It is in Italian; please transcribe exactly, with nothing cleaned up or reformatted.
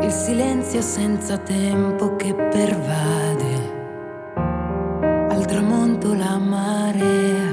Il silenzio senza tempo che pervade, al tramonto la marea